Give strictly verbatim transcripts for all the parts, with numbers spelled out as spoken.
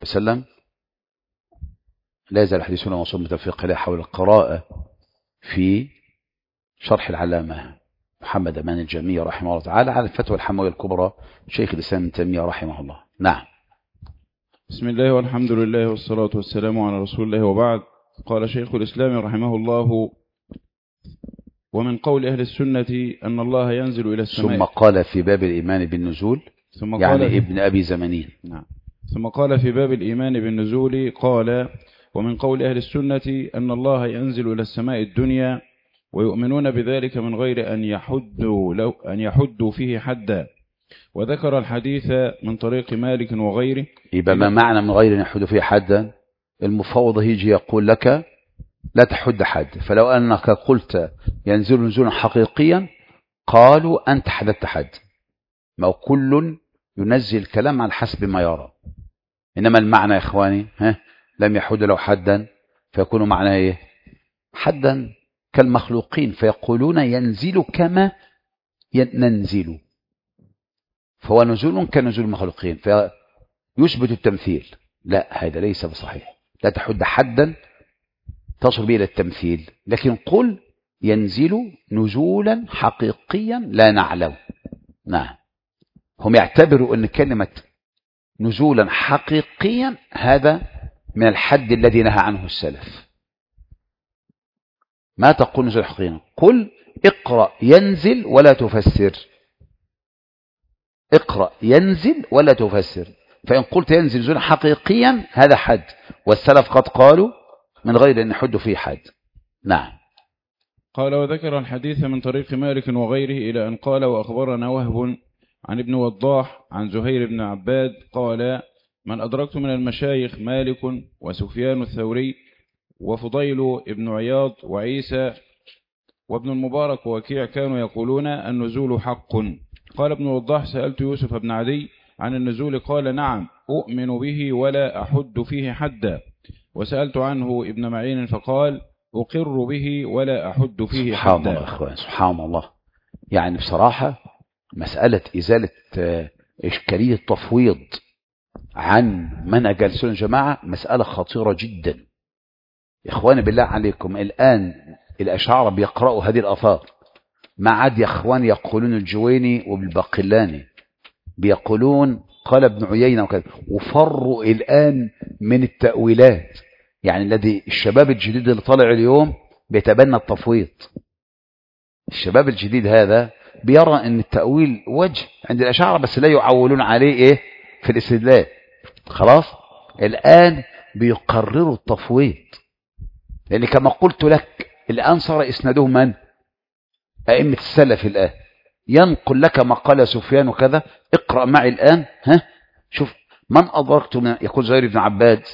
وسلم. لا يزال حديثنا موصول متفق له حول القراءة في شرح العلامة محمد أمان الجميع رحمه الله تعالى على الفتوى الحموية الكبرى شيخ الإسلام ابن تيمية رحمه الله. نعم. بسم الله والحمد لله والصلاة والسلام على رسول الله وبعد. قال شيخ الإسلام رحمه الله: ومن قول أهل السنة أن الله ينزل إلى السماء. ثم قال في باب الإيمان بالنزول، ثم يعني قال ابن أبي زمنين. نعم. ثم قال في باب الإيمان بالنزول قال: ومن قول أهل السنة أن الله ينزل إلى السماء الدنيا ويؤمنون بذلك من غير أن يحدوا, لو أن يحدوا فيه حدا. وذكر الحديث من طريق مالك وغيره. يبقى ما معنى من غير أن يحدوا فيه حدا؟ المفوض يجي يقول لك لا تحد حد، فلو أنك قلت ينزل نزولا حقيقيا قالوا أنت حددت حد، ما كل ينزل الكلام على حسب ما يرى. إنما المعنى يا إخواني ها لم يحد له حدا، فيكون معناه إيه؟ حدا كالمخلوقين، فيقولون ينزل كما ننزل، فهو نزول كنزول المخلوقين فيثبت التمثيل. لا، هذا ليس بصحيح. لا تحد حدا تصل به إلى التمثيل، لكن قل ينزل نزولا حقيقيا لا نعلم. نعم. هم يعتبروا أن كلمة نزولا حقيقيا هذا من الحد الذي نهى عنه السلف. ما تقول نزول حقيقيا؟ قل اقرأ ينزل ولا تفسر، اقرأ ينزل ولا تفسر. فإن قلت ينزل نزولا حقيقيا هذا حد، والسلف قد قالوا من غير أن يحد فيه حد. نعم. قال: وذكر الحديث من طريق مالك وغيره إلى أن قال: وأخبرنا وهب عن ابن وضاح عن زهير بن عباد قال: من أدركت من المشايخ مالك وسفيان الثوري وفضيل ابن عياض وعيسى وابن المبارك ووكيع كانوا يقولون النزول حق. قال ابن وضاح: سألت يوسف بن عدي عن النزول قال: نعم أؤمن به ولا أحد فيه حدا. وسألت عنه ابن معين فقال: أقر به ولا أحد فيه حدا. سبحان الله أخوان، سبحان الله. يعني بصراحة مسألة إزالة إشكالية التفويض عن منهج السنة الجماعة مسألة خطيرة جدا. يا إخواني بالله عليكم، الآن الأشاعرة بيقرأوا هذه الآثار، ما عاد يا إخواني يقولون الجويني وبالباقلاني، بيقولون قال ابن عيينة وكذا، وفروا الآن من التأويلات. يعني الذي الشباب الجديد اللي طالع اليوم بيتبنى التفويض. الشباب الجديد هذا بيرى ان التأويل وجه عند الأشاعرة، بس لا يعولون عليه ايه في الاستدلال. خلاص الآن بيقرروا التفويض، لأن كما قلت لك الآن صار إسناده من؟ أئمة السلف. الآن ينقل لك ما قال سفيان وكذا، اقرأ معي الآن. ها شوف من أدركت من، يقول زهير بن عباد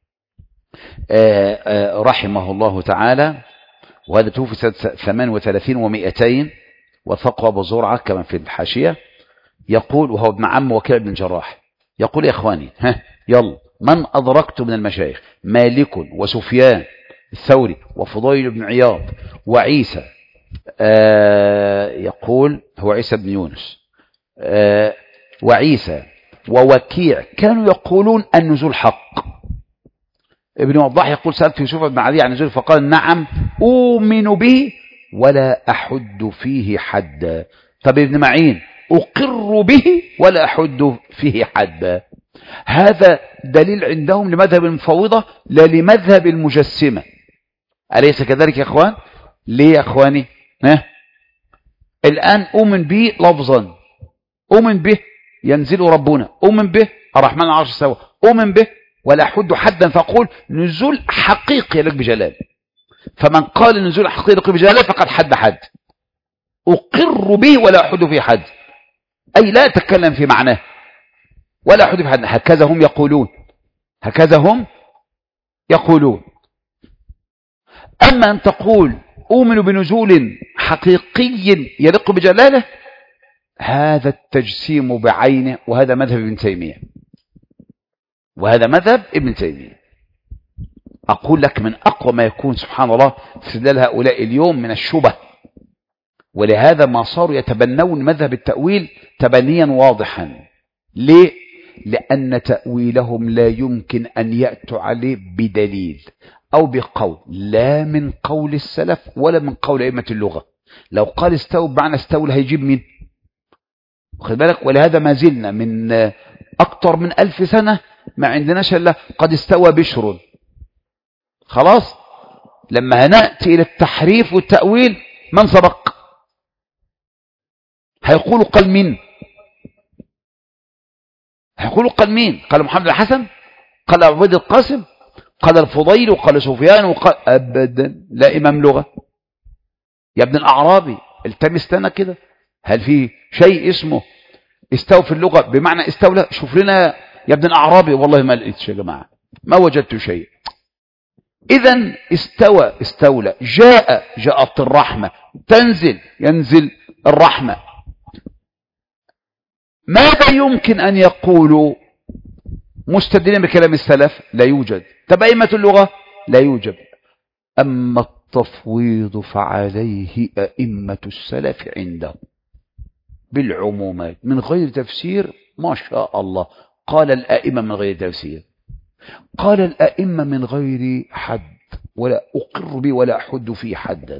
آآ آآ رحمه الله تعالى، وهذا توفي سنة ثمان وثلاثين ومئتين، وثقوا أبو زرعة كما في الحاشية. يقول وهو ابن عم وكيع بن الجراح، يقول يا إخواني ها يلا من أدركت من المشايخ مالك وسفيان الثوري وفضيل بن عياض وعيسى، يقول هو عيسى بن يونس وعيسى ووكيع كانوا يقولون النزول حق. ابن وضاح يقول: سألت يوسف بن عدي عن النزول فقال: نعم أؤمن به ولا أحد فيه حدا. طب ابن معين: أقر به ولا أحد فيه حدا. هذا دليل عندهم لمذهب المفوضة لا لمذهب المجسمة. أليس كذلك يا أخوان؟ ليه يا أخواني؟ ها؟ الآن أؤمن به لفظا، أؤمن به ينزل ربنا، أؤمن به الرحمن على العرش استوى، أؤمن به ولا أحد حدا، فأقول نزول حقيقي لك بجلال. فمن قال النزول حقيقي بجلال فقد حد حد. أقر به ولا أحد فيه حد، أي لا أتكلم في معناه ولا أحد فيه حد. هكذا هم يقولون، هكذا هم يقولون. أما أن تقول أؤمن بنزول حقيقي يليق بجلاله، هذا التجسيم بعينه، وهذا مذهب ابن تيمية، وهذا مذهب ابن تيمية. أقول لك من أقوى ما يكون سبحان الله استدلال هؤلاء اليوم من الشبه، ولهذا ما صاروا يتبنون مذهب التأويل تبنيا واضحا. ليه؟ لأن تأويلهم لا يمكن أن يأتوا عليه بدليل أو بقول، لا من قول السلف ولا من قول أئمة اللغة. لو قال استوى بمعنى استولى هيجيب مين؟ خد بالك. ولهذا ما زلنا من أكثر من ألف سنة ما عندناش إلا قد استوى بشر. خلاص، لما هنأتي إلى التحريف والتأويل من سبق؟ هيقولوا قال مين؟ هيقولوا قال مين؟ قال محمد الحسن؟ قال عبيد القاسم؟ قال الفضيل؟ وقال سفيان؟ وقال أبدا، لا إمام لغة. يا ابن الأعرابي التمس لنا كده، هل في شيء اسمه استوى في اللغة بمعنى استولى؟ شوف لنا يا ابن الأعرابي. والله ما لقيتش يا جماعة، ما وجدت شيء. إذن استوى استولى، جاء جاءت الرحمة، تنزل ينزل الرحمة. ماذا يمكن أن يقولوا مستدلين بكلام السلف؟ لا يوجد. طب أئمة اللغة؟ لا يوجد. أما التفويض فعليه أئمة السلف عنده بالعمومات من غير تفسير. ما شاء الله. قال الأئمة من غير تفسير، قال الأئمة من غير حد، ولا أقر به ولا أحد فيه حدا.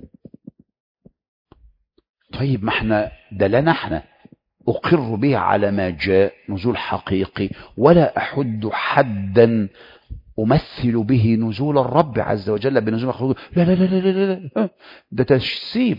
طيب ما احنا ده لنا احنا أقر به على ما جاء نزول حقيقي، ولا أحد حدا أمثل به نزول الرب عز وجل بنزول مخلوق. لا لا لا لا لا لا، ده تجسيم.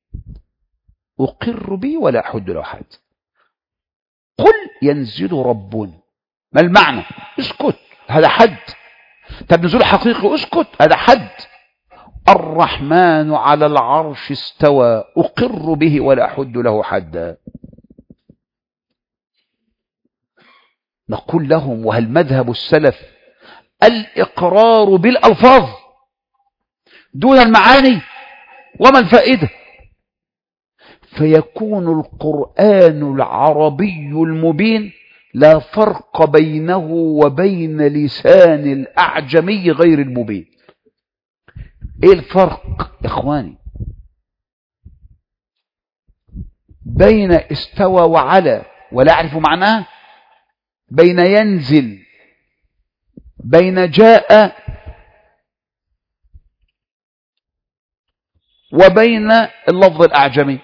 أقر به ولا أحد له حد. قل ينزل ربنا، ما المعنى؟ اسكت، هذا حد. طب نزول حقيقي، اسكت، هذا حد. الرحمن على العرش استوى، أقر به ولا أحد له حدا. نقول لهم وهل مذهب السلف الإقرار بالألفاظ دون المعاني؟ وما الفائدة؟ فيكون القرآن العربي المبين لا فرق بينه وبين لسان الأعجمي غير المبين. ايه الفرق يا اخواني بين استوى وعلى ولا اعرف معناه، بين ينزل، بين جاء، وبين اللفظ الأعجمي؟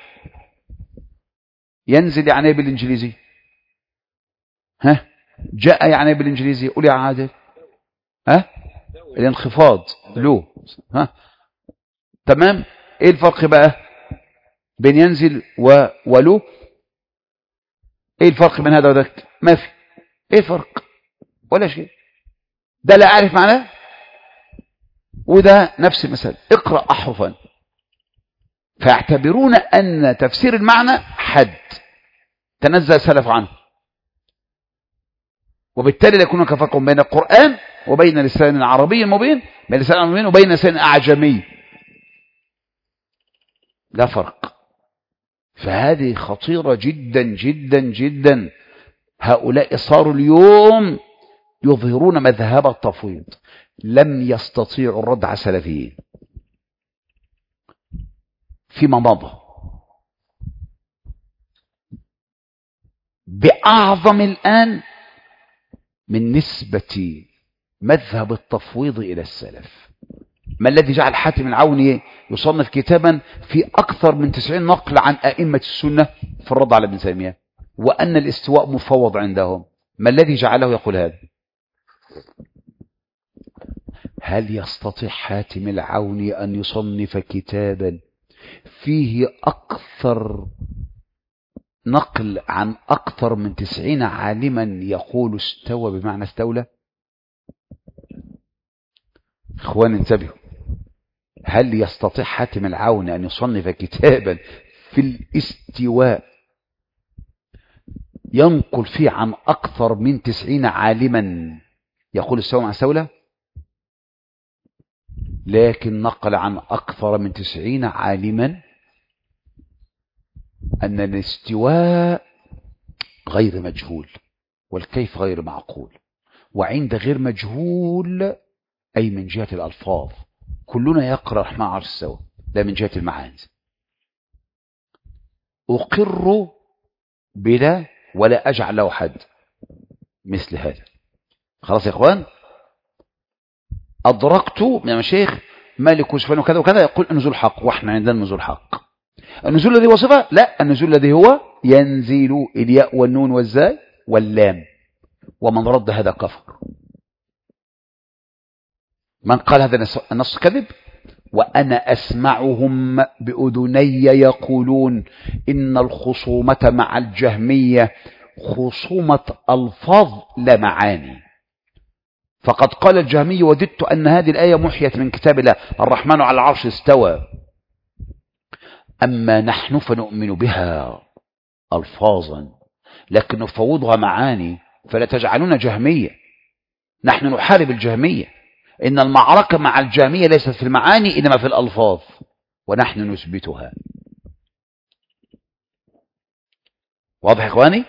ينزل يعني ايه بالانجليزي؟ ها؟ جاء يعني ايه بالانجليزي؟ قول يا عادل. ها؟ الانخفاض له. ها؟ تمام. ايه الفرق بقى بين ينزل و... ولو؟ ايه الفرق بين هذا وذاك؟ ما في ايه فرق ولا شيء. ده لا اعرف معناه وده نفس المثال. اقرأ احرفا فيعتبرون ان تفسير المعنى حد تنزل السلف عنه، وبالتالي لا يكون كفرق بين القرآن وبين لسان عربي مبين، بين لسان عربي مبين وبين لسان أعجمي. لا فرق. فهذه خطيرة جدا جدا جدا. هؤلاء صاروا اليوم يظهرون مذهب التفويض، لم يستطيعوا الرد على السلفيين فيما مضى بأعظم الآن من نسبة مذهب التفويض إلى السلف. ما الذي جعل حاتم العوني يصنف كتابا في أكثر من تسعين نقل عن أئمة السنة في الرد على ابن تيمية وأن الاستواء مفوض عندهم؟ ما الذي جعله يقول هذا؟ هل يستطيع حاتم العوني أن يصنف كتابا فيه أكثر نقل عن أكثر من تسعين عالما يقول استوى بمعنى استولى؟ إخوان انتبهوا. هل يستطيع حاتم العوني أن يصنف كتابا في الاستواء ينقل فيه عن أكثر من تسعين عالما يقول استوى مع استولى؟ لكن نقل عن أكثر من تسعين عالما أن الاستواء غير مجهول والكيف غير معقول، وعند غير مجهول أي من جهة الألفاظ كلنا يقرأ الرحمن على السواء، لا من جهة المعاني. أقر بلا ولا أجعل له حد. مثل هذا. خلاص يا إخوان، أدركت من المشايخ مالك وسفيان وكذا وكذا يقول النزول حق، وإحنا عندنا النزول حق. النزول الذي وصفه لا، النزول الذي هو ينزل الياء والنون والزاي واللام، ومن رد هذا كفر. من قال هذا النص كذب، وأنا أسمعهم بأذني يقولون إن الخصومة مع الجهمية خصومة ألفاظ لا معاني. فقد قال الجهمي: وددت أن هذه الآية محيت من كتاب الله، الرحمن على العرش استوى. أما نحن فنؤمن بها ألفاظا لكن نفوضها معاني، فلا تجعلون جهمية. نحن نحارب الجهمية، إن المعركة مع الجهمية ليست في المعاني إنما في الألفاظ، ونحن نثبتها. واضح يا إخواني؟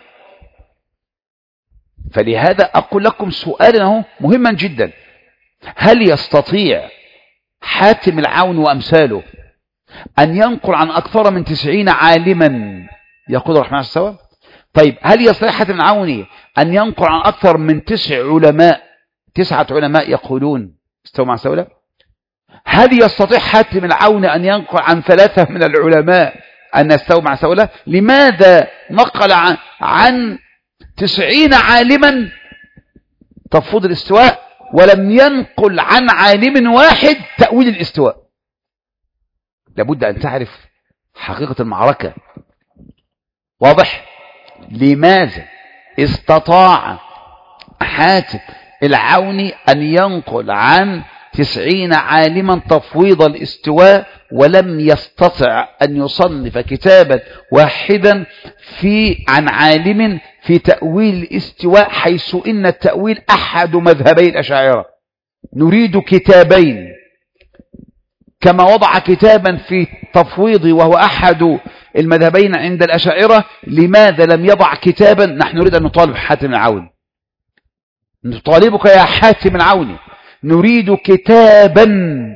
فلهذا أقول لكم سؤالنا مهما جدا: هل يستطيع حاتم العون وأمثاله أن ينقل عن أكثر من تسعين عالما يقول الرحمن استوى؟ طيب هل يستطيع حاتم العوني أن ينقل عن أكثر من تسع علماء تسعة علماء يقولون استوى مع استولى؟ هل يستطيع حاتم العون أن ينقل عن ثلاثة من العلماء أن استوى مع استولى؟ لماذا نقل عن, عن تسعين عالما تفوض الاستواء ولم ينقل عن عالم واحد تأويل الاستواء؟ لابد أن تعرف حقيقة المعركة. واضح؟ لماذا استطاع حاتم العوني أن ينقل عن تسعين عالما تفويض الاستواء ولم يستطع أن يصنف كتابا واحدا في عن عالم في تأويل الاستواء، حيث إن التأويل أحد مذهبي الأشاعرة؟ نريد كتابين، كما وضع كتابا في تفويض وهو أحد المذهبين عند الأشاعرة، لماذا لم يضع كتابا؟ نحن نريد أن نطالب حاتم العوني، نطالبك يا حاتم العوني، نريد كتابا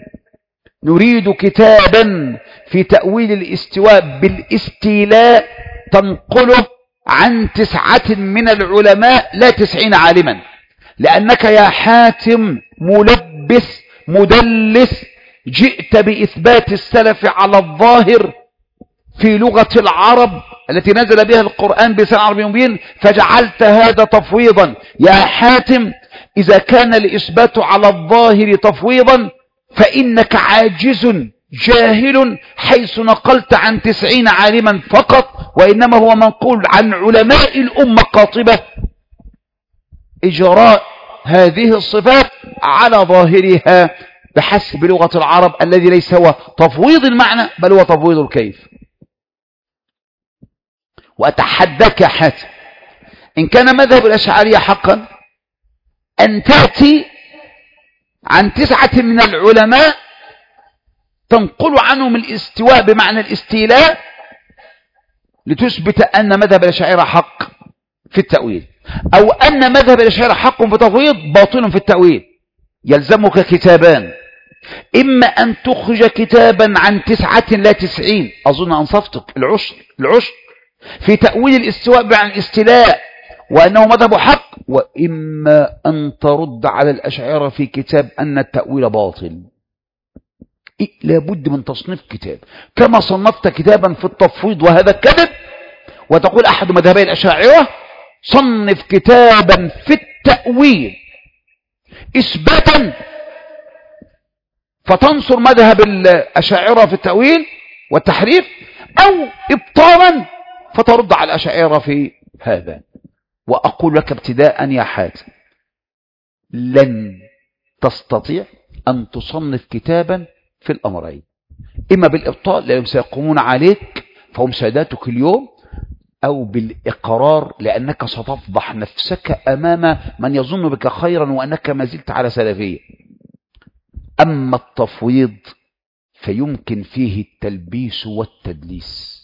نريد كتابا في تأويل الاستواء بالاستيلاء تنقله عن تسعة من العلماء لا تسعين عالما، لأنك يا حاتم ملبس مدلس، جئت بإثبات السلف على الظاهر في لغة العرب التي نزل بها القرآن بلسان عربي مبين، فجعلت هذا تفويضا. يا حاتم، إذا كان الإثبات على الظاهر تفويضا فإنك عاجز جاهل، حيث نقلت عن تسعين عالما فقط، وإنما هو منقول عن علماء الأمة قاطبة إجراء هذه الصفات على ظاهرها بحسب لغة العرب، الذي ليس هو تفويض المعنى بل هو تفويض الكيف. وأتحداك يا حاتم، إن كان مذهب الأشعرية حقا، أن تأتي عن تسعة من العلماء تنقل عنهم الاستواء بمعنى الاستيلاء لتثبت أن مذهب الأشاعرة حق في التأويل، أو أن مذهب الأشاعرة حق في التفويض باطل في التأويل. يلزمك كتابان: إما أن تخرج كتابا عن تسعة لا تسعين، أظن أنصفتك العشر العشر في تأويل الاستواء بمعنى الاستيلاء وأنه مذهب حق، وإما أن ترد على الأشاعرة في كتاب أن التأويل باطل. إيه؟ لابد من تصنيف كتاب، كما صنفت كتابا في التفويض وهذا كذب، وتقول أحد مذهبي الأشاعرة، صنف كتابا في التأويل إثباتا فتنصر مذهب الأشاعرة في التأويل والتحريف، أو إبطالا فترد على الأشاعرة في هذا. وأقول لك ابتداء يا حاتم، لن تستطيع أن تصنف كتابا في الأمرين، إما بالإبطال لأنهم سيقومون عليك فهم ساداتك اليوم، أو بالإقرار لأنك ستفضح نفسك أمام من يظن بك خيرا وأنك ما زلت على سلفية. أما التفويض فيمكن فيه التلبيس والتدليس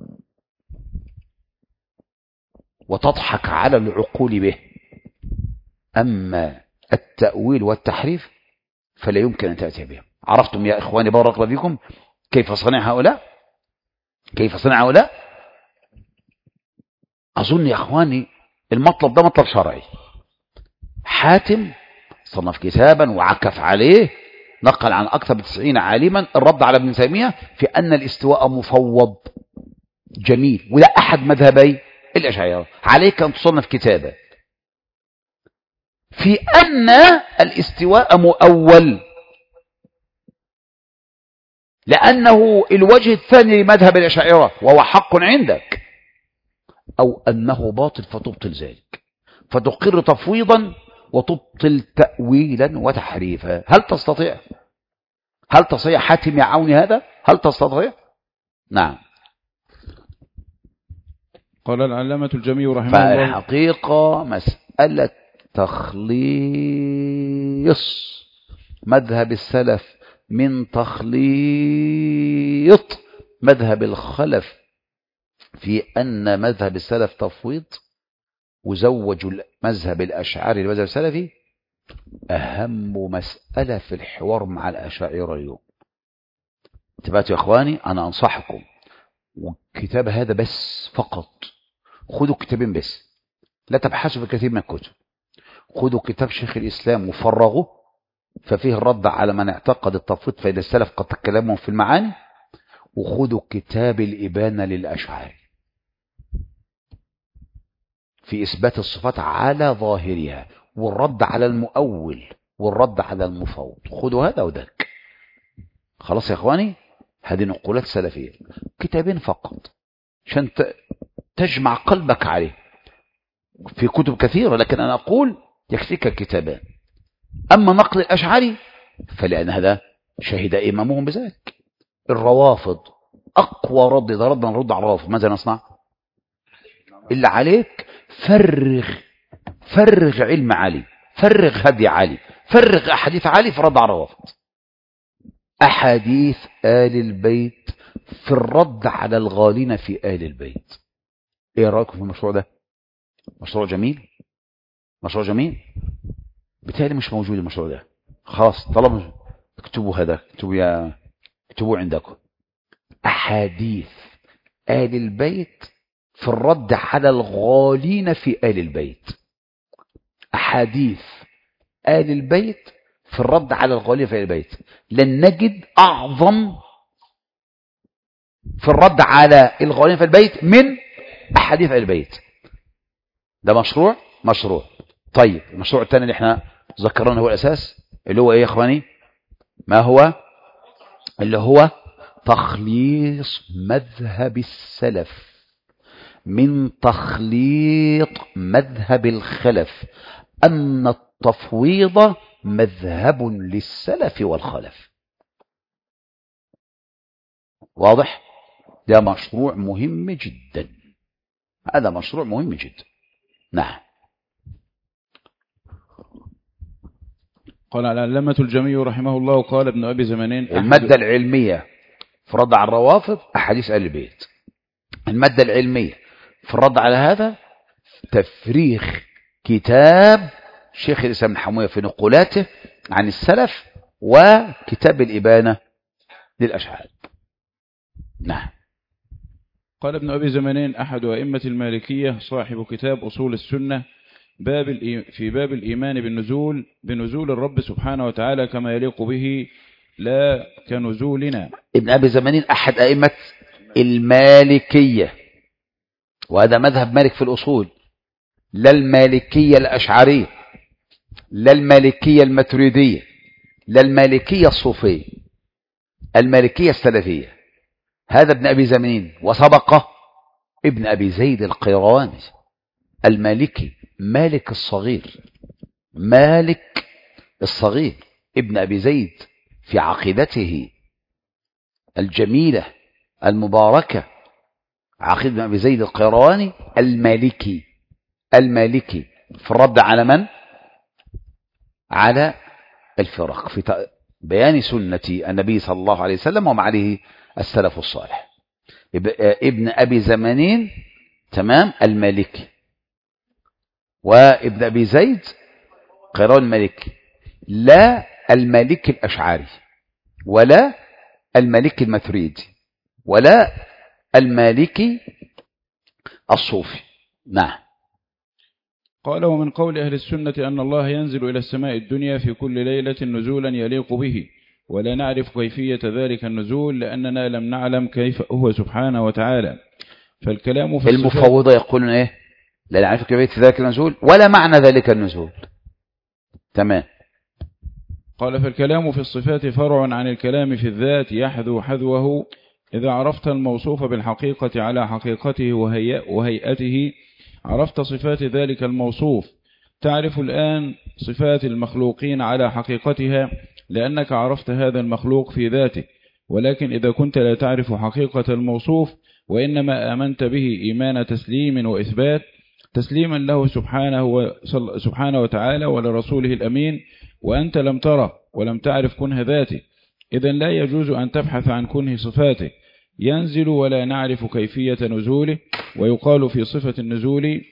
وتضحك على العقول به، أما التأويل والتحريف فلا يمكن أن تأتي به. عرفتم يا إخواني بارك الله فيكم كيف صنع هؤلاء؟ كيف صنع هؤلاء؟ أظن يا إخواني المطلب ده مطلب شرعي، حاتم صنف كتابا وعكف عليه، نقل عن أكثر من تسعين عالما الرد على ابن تيمية في أن الاستواء مفوض جميل، وده أحد مذهبي الأشاعرة. عليك أن تصنف كتابا في أن الاستواء مؤول، لأنه الوجه الثاني لمذهب الأشاعرة وهو حق عندك، أو أنه باطل فتبطل ذلك، فتقر تفويضا وتبطل تأويلا وتحريفا. هل تستطيع؟ هل تستطيع حاتم يا عوني هذا؟ هل تستطيع؟ نعم. قال العلامة الجمي رحمه الله: فالحقيقة مسألة تخليص مذهب السلف من تخليط مذهب الخلف في أن مذهب السلف تفويض وزوجوا مذهب الأشعري المذهب السلفي أهم مسألة في الحوار مع الأشاعرة اليوم. انتبهتوا يا إخواني، أنا أنصحكم والكتاب هذا بس فقط، خذوا كتابين بس، لا تبحثوا في كثير من الكتب. خذوا كتاب شيخ الإسلام وفرغوه، ففيه الرد على من اعتقد التفويض فإن السلف قد تكلموا في المعاني. وخذوا كتاب الإبانة للأشعري في إثبات الصفات على ظاهرها، والرد على المؤول والرد على المفوض. خذوا هذا وذاك. خلاص يا إخواني، هذه نقولات سلفية، كتابين فقط عشان تجمع قلبك عليه. في كتب كثيرة لكن أنا أقول يكفيك كتابان. أما نقل الأشعري فلأن هذا شهد إمامهم بذلك. الروافض أقوى رد، إذا ردنا نرد على الروافض ماذا نصنع؟ إلا عليك فرغ فرغ علم علي، فرغ هدي علي، فرغ أحاديث علي في الرد على الروافض. أحاديث آل البيت في الرد على الغالين في آل البيت. إيه رأيكم في المشروع ده؟ مشروع جميل، مشروع جميل. بالتالي مش موجود المشروع ده، خلاص طالما اكتبوا هذا، اكتبوا يا اكتبوا عندكم أحاديث آل البيت في الرد على الغالين في آل البيت. أحاديث آل البيت في الرد على الغالين في آل البيت. لن نجد أعظم في الرد على الغالين في البيت من أحاديث آل البيت. ده مشروع مشروع طيب. المشروع الثاني اللي احنا ذكرناه هو الأساس، اللي هو ايه يا اخواني؟ ما هو؟ اللي هو تخليص مذهب السلف من تخليط مذهب الخلف، أن التفويض مذهب للسلف والخلف. واضح؟ ده مشروع مهم جدا، هذا مشروع مهم جدا. نعم. قال العلامة الجمي رحمه الله: قال ابن أبي زمانين: المادة العلمية في الرد على الروافض أحاديث آل البيت. المادة العلمية في الرد على هذا تفريغ كتاب شيخ الإسلام ابن حموية في نقولاته عن السلف، وكتاب الإبانة للأشعار. نعم. قال ابن أبي زمانين أحد أئمة المالكية صاحب كتاب أصول السنة باب في باب الإيمان بالنزول بنزول الرب سبحانه وتعالى كما يليق به لا كنزولنا. ابن أبي زمانين أحد أئمة المالكية، وهذا مذهب مالك في الأصول، لا المالكية الأشعرية، لا المالكية الماتريدية، لا المالكية الصوفية، المالكية السلفية. هذا ابن أبي زمانين. وسبقه ابن أبي زيد القيرواني المالكي، مالك الصغير، مالك الصغير ابن أبي زيد في عقيدته الجميلة المباركة، عقيدة ابن أبي زيد القيرواني المالكي، المالكي في الرد على من؟ على الفرق، في بيان سنة النبي صلى الله عليه وسلم وما عليه السلف الصالح. ابن أبي زمانين تمام المالكي، وابن أبي زيد قيروان المالكي، لا المالكي الأشعري ولا المالكي الماتريدي ولا المالكي الصوفي. نعم. قال ومن قول أهل السنة أن الله ينزل إلى السماء الدنيا في كل ليلة نزولا يليق به، ولا نعرف كيفية ذلك النزول لأننا لم نعلم كيف هو سبحانه وتعالى. فالكلام في المفوضة يقولون إيه؟ لا نعرف كيفية ذلك النزول ولا معنى ذلك النزول. تمام. قال فالكلام في الصفات فرع عن الكلام في الذات يحذو حذوه إذا عرفت الموصوف بالحقيقة على حقيقته وهيئته عرفت صفات ذلك الموصوف. تعرف الآن صفات المخلوقين على حقيقتها لأنك عرفت هذا المخلوق في ذاته، ولكن إذا كنت لا تعرف حقيقة الموصوف وإنما آمنت به إيمان تسليم وإثبات تسليما له سبحانه, سبحانه وتعالى ولرسوله الأمين، وأنت لم تره ولم تعرف كنه ذاته، إذن لا يجوز أن تبحث عن كنه صفاته. ينزل ولا نعرف كيفية نزوله. ويقال في صفة النزول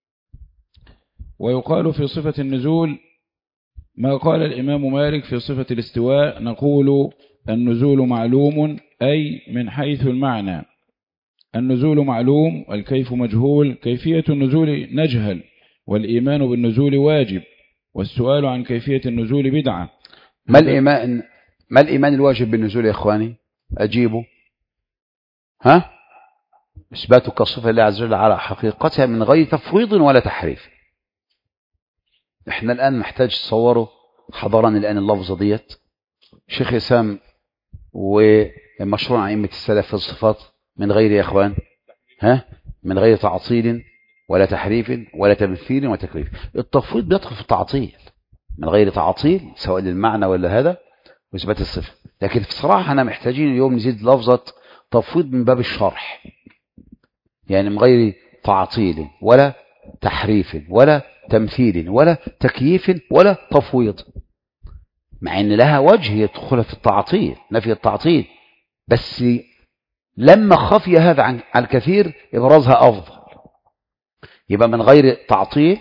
ويقال في صفة النزول ما قال الإمام مالك في صفة الاستواء، نقول النزول معلوم أي من حيث المعنى. النزول معلوم والكيف مجهول، كيفية النزول نجهل، والإيمان بالنزول واجب، والسؤال عن كيفية النزول بدعة. ما الإيمان ما الإيمان الواجب بالنزول يا إخواني؟ أجيبوا. ها؟ إثبات كصفة الله عز وجل على حقيقتها من غير تفويض ولا تحريف. إحنا الآن محتاج تصوروا حضرنا الآن اللفظة ديت شيخ إسام ومشروع أئمة السلف في الصفات من غير يا إخوان ها من غير تعطيل ولا تحريف ولا تمثيل وتكريف. التفويض بيدخل في التعطيل من غير تعطيل سواء للمعنى ولا هذا وإثبات الصفة، لكن بصراحة احنا محتاجين اليوم نزيد لفظة تفويض من باب الشرح، يعني من غير تعطيل ولا تحريف ولا تمثيل ولا تكييف ولا تفويض، مع ان لها وجه يدخل في التعطيل نفي التعطيل، بس لما خفي هذا عن الكثير ابرازها افضل. يبقى من غير تعطيل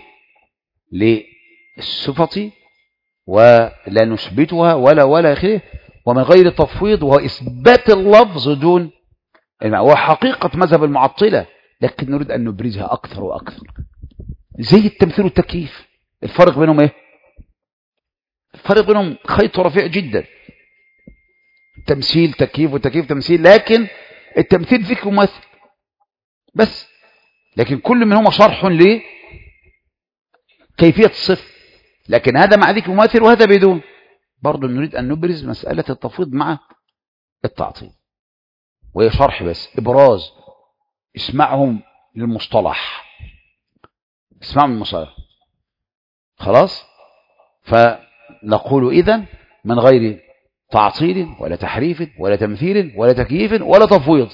للصفة ولا نثبتها ولا ولا اخره، ومن غير تفويض وهو اثبات اللفظ دون وحقيقة مذهب المعطلة، لكن نريد ان نبرزها اكثر واكثر زي التمثيل والتكييف. الفرق بينهم ايه؟ الفرق بينهم خيط رفيع جدا. تمثيل تكييف وتكييف تمثيل، لكن التمثيل فيك ممثل بس، لكن كل منهما شرح لكيفية الصفة، لكن هذا مع ذيك مماثل وهذا بدون. برضو نريد أن نبرز مسألة التفويض مع التعطيل، وهي شرح بس إبراز. اسمعهم للمصطلح، اسمعهم المصطلح خلاص. فنقول إذن من غير تعطيل ولا تحريف ولا تمثيل ولا تكييف ولا تفويض،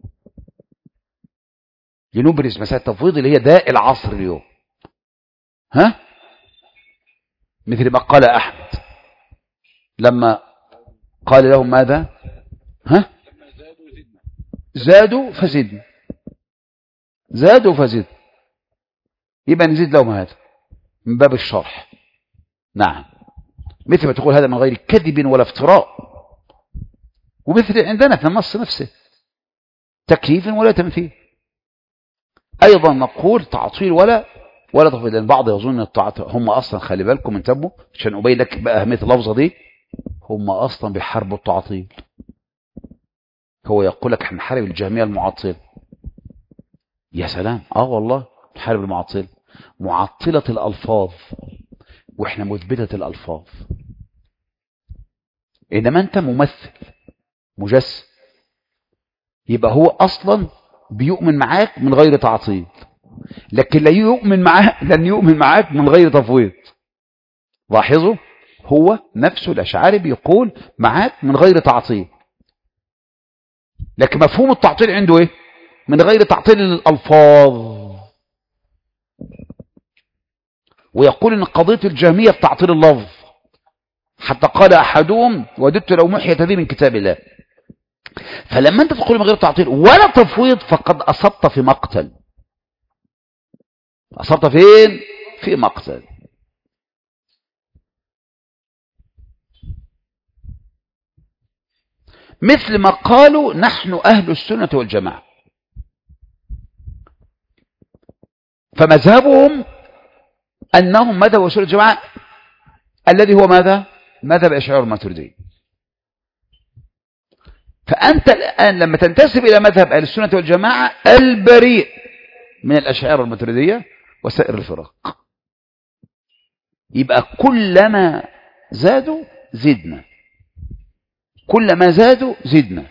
لنبرز مسألة التفويض اللي هي داء العصر اليوم. ها؟ مثل ما قال أحمد لما قال لهم ماذا؟ ها؟ زادوا فزدنا، زادوا فزدنا، يبقى نزيد لهم هذا من باب الشرح. نعم، مثل ما تقول هذا من غير كذب ولا افتراء، ومثل عندنا في النص نفسه تكييف ولا تمثيل. أيضا نقول تعطيل ولا ولا تفويض، لأن البعض يظن التعطيل هم أصلا، خلي بالكم انتبهوا عشان أبين لك بقى أهمية اللفظة دي، هم أصلا بيحاربوا التعطيل. هو يقول لك احنا نحارب الجهمية المعطلة. يا سلام، اه والله نحارب المعطلة، معطلة الألفاظ واحنا مثبتة الألفاظ. إنما أنت ممثل مجسم، يبقى هو أصلا بيؤمن معاك من غير تعطيل، لكن لا يؤمن معاك لن يؤمن معاك من غير تفويض. لاحظوا هو نفسه الأشعري بيقول معاك من غير تعطيل، لكن مفهوم التعطيل عنده ايه؟ من غير تعطيل للألفاظ. ويقول ان قضية الجهمية في تعطيل اللفظ، حتى قال أحدهم وددت لو محيت هذه من كتاب الله. فلما انت تقول من غير تعطيل ولا تفويض فقد أصبت في مقتل. أصبت فين؟ في مقتل. مثل ما قالوا نحن أهل السنة والجماعة، فمذهبهم أنهم مذهب أصول الجماعة الذي هو ماذا؟ مذهب الأشاعرة والماتريدية. فأنت الآن لما تنتسب إلى مذهب أهل السنة والجماعة البريء من الأشاعرة والماتريدية وسائر الفرق، يبقى كلما زادوا زدنا، كلما زادوا زدنا،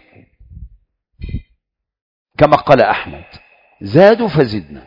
كما قال أحمد زادوا فزدنا.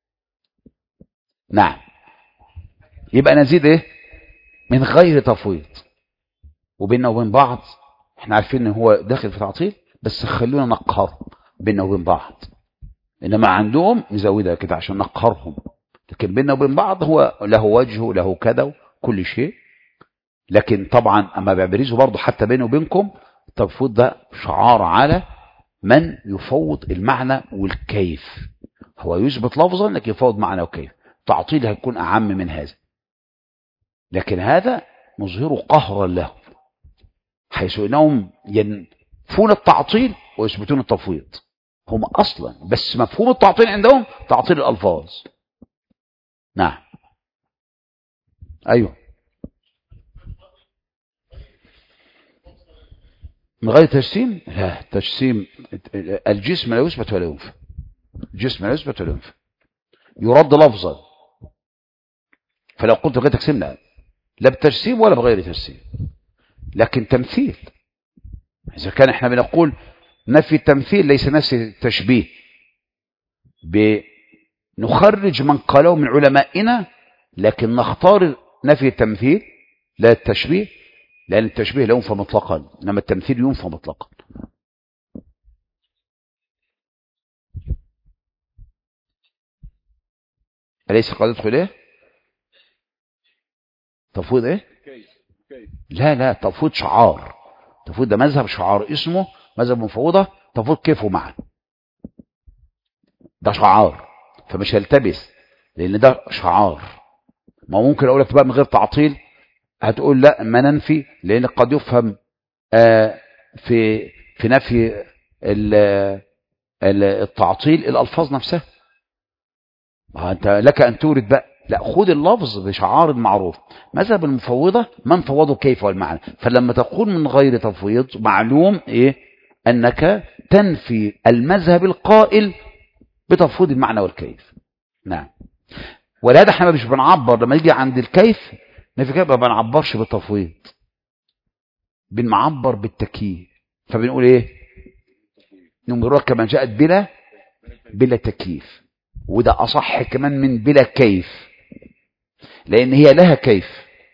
نعم، يبقى نزيد إيه؟ من غير تفويض. وبيننا وبين بعض احنا عارفين ان هو داخل في تعطيل، بس خلونا نقهر بيننا وبين بعض، انما عندهم نزودها كده عشان نقهرهم، لكن بيننا وبين بعض هو له وجهه له كذا كل شيء. لكن طبعا اما بيبرزوا برضه حتى بيني وبينكم التفويض ده شعار على من يفوض المعنى والكيف. هو يثبت لفظا لكن يفوض معنى وكيف. تعطيل هيكون اعم من هذا، لكن هذا نظهر قهرا له، حيث انهم ينفون التعطيل ويثبتون التفويض. هم اصلا بس مفهوم التعطيل عندهم تعطيل الالفاظ. نعم. ايوه، من غير تجسيم. لا، تجسيم الجسم لا يثبت ولا ينفى. الجسم لا يثبت ولا ينفى، يرد لفظا. فلو قلت غير تجسيم لا، لا بتجسيم ولا بغير تجسيم، لكن تمثيل. إذا كان احنا بنقول نفي التمثيل ليس نفي التشبيه، بنخرج من قالوا من علمائنا، لكن نختار نفي التمثيل لا التشبيه، لأن التشبيه لا ينفى مطلقا، إنما التمثيل ينفى مطلقا. أليس قد يدخل إيه؟ تفويض إيه؟ لا لا، تفويض شعار. تفويض ده مذهب شعار اسمه مذهب مفوضة. تفويض كيف ومعنى، ده شعار، فمش هيلتبس لأن ده شعار. ما ممكن أقول لك بقى من غير تعطيل، هتقول لا ما ننفي، لأن قد يفهم آه في في نفي التعطيل الألفاظ نفسها. أنت لك أن تورد بقى، لا، خد اللفظ بشعار معروف. مذهب المفوضة من فوضوا كيف والمعنى. فلما تقول من غير تفويض معلوم إيه؟ أنك تنفي المذهب القائل بتفويض المعنى والكيف. نعم. ولهذا احنا مش بنعبر لما يجي عند الكيف نفي كيف، ما بنعبرش بالتفويض، بنعبر بالتكييف. فبنقول ايه؟ نمرها كما جاءت بلا بلا تكييف، وده اصح كمان من بلا كيف، لان هي لها كيف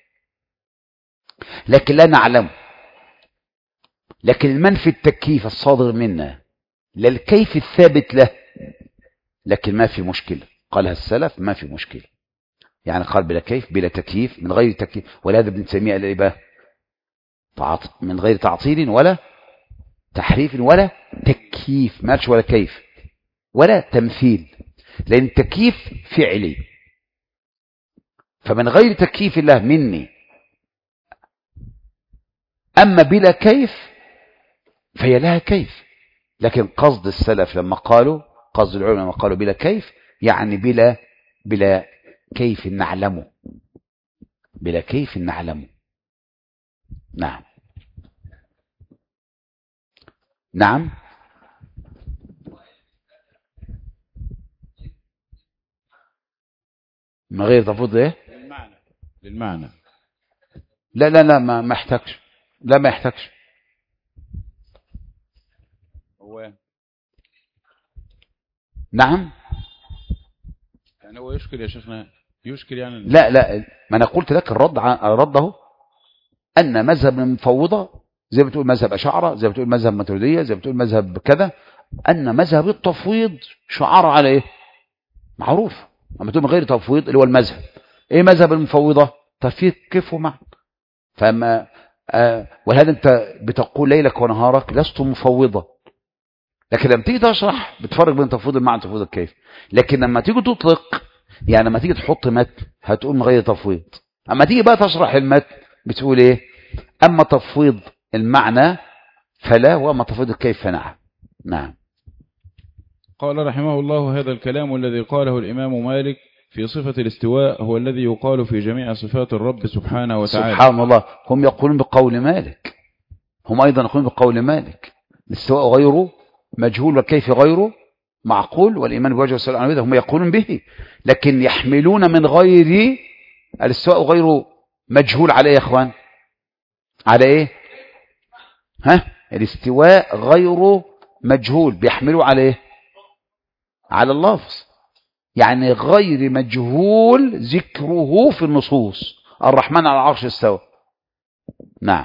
لكن لا نعلم. لكن المنفي التكييف الصادر منا لا الكيف الثابت له، لكن ما في مشكلة. قالها السلف ما في مشكلة، يعني قال بلا كيف بلا تكييف من غير تكييف. ولهذا ابن تيمية قال ايه بقى؟ من غير تعطيل ولا تحريف ولا تكييف، ما قالش ولا كيف ولا تمثيل، لأن التكييف فعلي. فمن غير تكييف الله مني، أما بلا كيف فهي لها كيف. لكن قصد السلف لما قالوا، قصد العلماء لما قالوا بلا كيف، يعني بلا بلا كيف نعلمه، بلا كيف نعلمه. نعم. نعم. من غير تفوض ايه؟ للمعنى. للمعنى. لا لا لا، ما ما يحتاجش. لا ما يحتاجش. هو نعم. يعني هو يشكل يا شيخنا، يشكل يعني. لا لا، ما انا قلت لك الرد الرد اهو، ان مذهب المفوضه زي ما بتقول مذهب اشاعره، زي ما بتقول مذهب ماتريديه، زي ما بتقول مذهب كذا، ان مذهب التفويض شعار على ايه؟ معروف. اما تقول من غير تفويض اللي هو المذهب ايه؟ مذهب المفوضه تفويض كيف ومعنى. فما آه ولهذا انت بتقول ليلك ونهارك لست مفوضه، لكن لما تيجي تشرح بتفرق بين تفويض المعنى وتفويض الكيف. لكن لما تيجي تطلق، يعني لما تيجي تحط متن هتقول من غير تفويض، اما تيجي بقى تشرح المتن بتقول ايه؟ اما تفويض المعنى فلا، واما تفويض الكيف فنعم. نعم. قال رحمه الله: هذا الكلام الذي قاله الإمام مالك في صفة الاستواء هو الذي يقال في جميع صفات الرب سبحانه وتعالى. سبحان الله. هم يقولون بقول مالك، هم أيضا يقولون بقول مالك الاستواء غيره مجهول والكيف غيره معقول والإيمان بوجه والسؤال عن هم يقولون به، لكن يحملون من غير الاستواء غيره مجهول على ايه يا اخوان؟ على ايه؟ ها؟ الاستواء غيره مجهول بيحملوا على ايه؟ على اللفظ، يعني غير مجهول ذكره في النصوص. الرحمن على العرش استوى. نعم.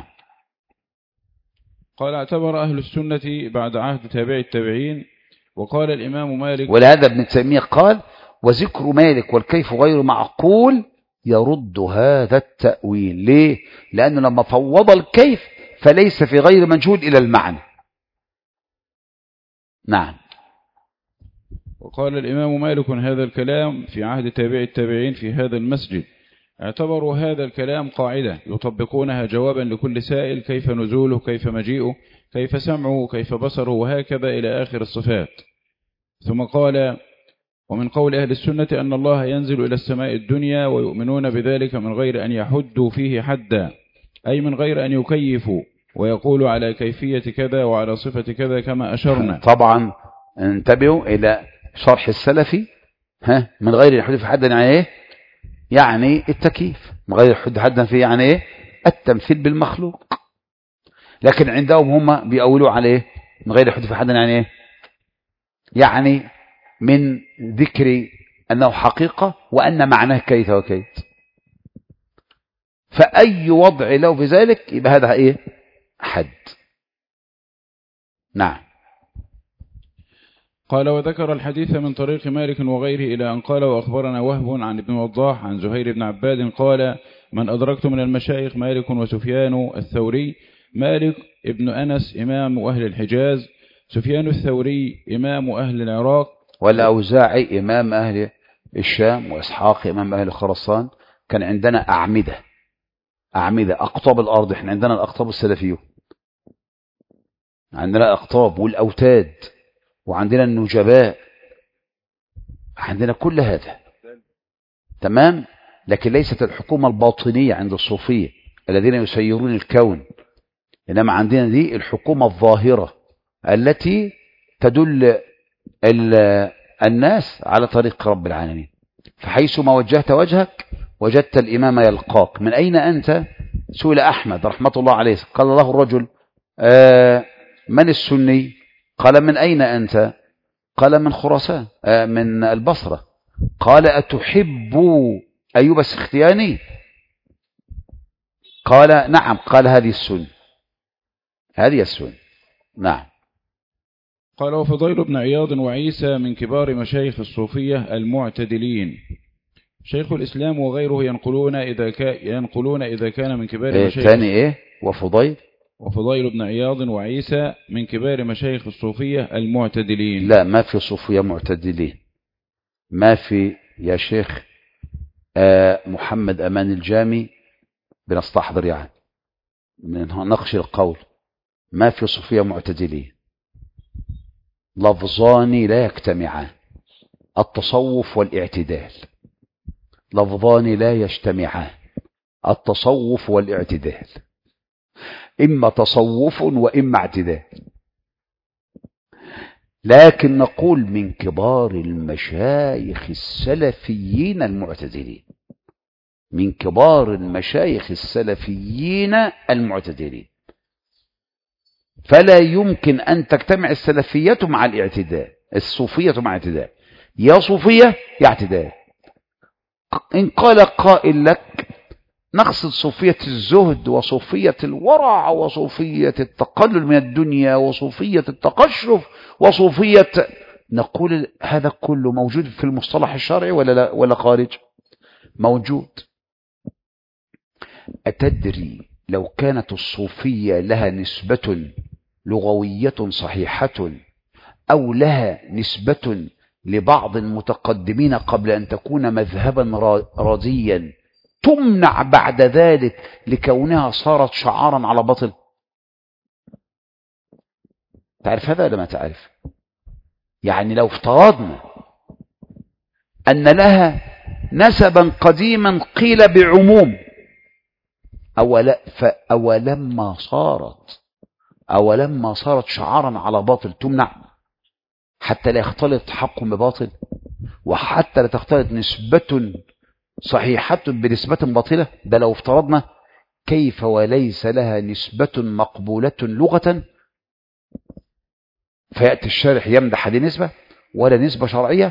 قال اعتبر أهل السنة بعد عهد تابع التابعين. وقال الإمام مالك، ولهذا ابن تيمية قال وذكر مالك والكيف غير معقول يرد هذا التأويل. ليه؟ لأنه لما فوض الكيف فليس في غير مجهول إلى المعنى. نعم. وقال الإمام مالك هذا الكلام في عهد تابع التابعين في هذا المسجد. اعتبروا هذا الكلام قاعدة يطبقونها جوابا لكل سائل: كيف نزوله، كيف مجيئه، كيف سمعه، كيف بصره، وهكذا إلى آخر الصفات. ثم قال: ومن قول أهل السنة أن الله ينزل إلى السماء الدنيا ويؤمنون بذلك من غير أن يحدوا فيه حدا، أي من غير أن يكيفوا ويقولوا على كيفية كذا وعلى صفة كذا كما أشرنا. طبعا انتبهوا إلى شرح السلفي. ها، من غير الحدود في حدا يعني ايه؟ يعني التكييف. من غير الحدود حدا فيه يعني ايه؟ التمثيل بالمخلوق. لكن عندهم هم بيقولوا عليه من غير الحدود في حدا يعني ايه؟ يعني من ذكر أنه حقيقة وأن معناه كيف وكيف، فأي وضع له في ذلك يبقى هذا ايه؟ حد. نعم. قال: وذكر الحديث من طريق مالك وغيره إلى أن قال: وأخبرنا وهب عن ابن وضاح عن زهير بن عباد قال: من أدركت من المشايخ مالك وسفيان الثوري. مالك ابن أنس إمام أهل الحجاز، سفيان الثوري إمام أهل العراق، والأوزاعي إمام أهل الشام، وإسحاق إمام أهل خراسان. كان عندنا أعمدة أعمدة أقطاب الأرض. احنا عندنا الأقطاب السلفية، عندنا الأقطاب والأوتاد، وعندنا النجباء، عندنا كل هذا. تمام. لكن ليست الحكومة الباطنية عند الصوفية الذين يسيرون الكون، إنما عندنا دي الحكومة الظاهرة التي تدل الناس على طريق رب العالمين. فحيث ما وجهت وجهك وجدت الإمام يلقاك. من أين أنت؟ سئل أحمد رحمة الله عليه، قال له الرجل: آه من السني؟ قال: من أين أنت؟ قال: من خراسان، آه من البصرة. قال: أتحب أيوب السختياني؟ قال: نعم. قال: هذه السنة، هذه السنة. نعم. قال: وفضيل بن عياض وعيسى من كبار مشايخ الصوفية المعتدلين. شيخ الإسلام وغيره ينقلون إذا كان ينقلون إذا كان من كبار إيه مشايخ. ثاني إيه؟ وفضيل وفضيل بن عياض وعيسى من كبار مشايخ الصوفية المعتدلين. لا، ما في صوفية معتدلين، ما في يا شيخ. آه محمد أمان الجامي بنستحضر يعني من نقش القول، ما في صوفية معتدلين. لفظان لا يجتمعان: التصوف والاعتدال. لفظان لا يجتمعان: التصوف والاعتدال. إما تصوف وإما اعتدال. لكن نقول من كبار المشايخ السلفيين المعتدلين، من كبار المشايخ السلفيين المعتدلين. فلا يمكن أن تجتمع السلفية مع الاعتدال، الصوفية مع الاعتدال. يا صوفية يا اعتدال. إن قال قائل لك نقصد صوفية الزهد وصوفية الورع وصوفية التقلل من الدنيا وصوفية التقشف وصوفية، نقول هذا كله موجود في المصطلح الشرعي ولا لا ولا خارج؟ موجود. أتدري لو كانت الصوفية لها نسبة لغوية صحيحة أو لها نسبة لبعض المتقدمين قبل أن تكون مذهبا رضيا تمنع بعد ذلك لكونها صارت شعارا على باطل؟ تعرف هذا ولا ما تعرف؟ يعني لو افترضنا أن لها نسبا قديما قيل بعموم أولا فأولما صارت أولما صارت شعارا على باطل تمنع حتى لا يختلط حق بباطل، وحتى لا تختلط نسبة صحيحة بنسبة باطلة. ده لو افترضنا كيف وليس لها نسبة مقبولة لغة، فيأتي الشارح يمدح هذه نسبة ولا نسبة شرعية.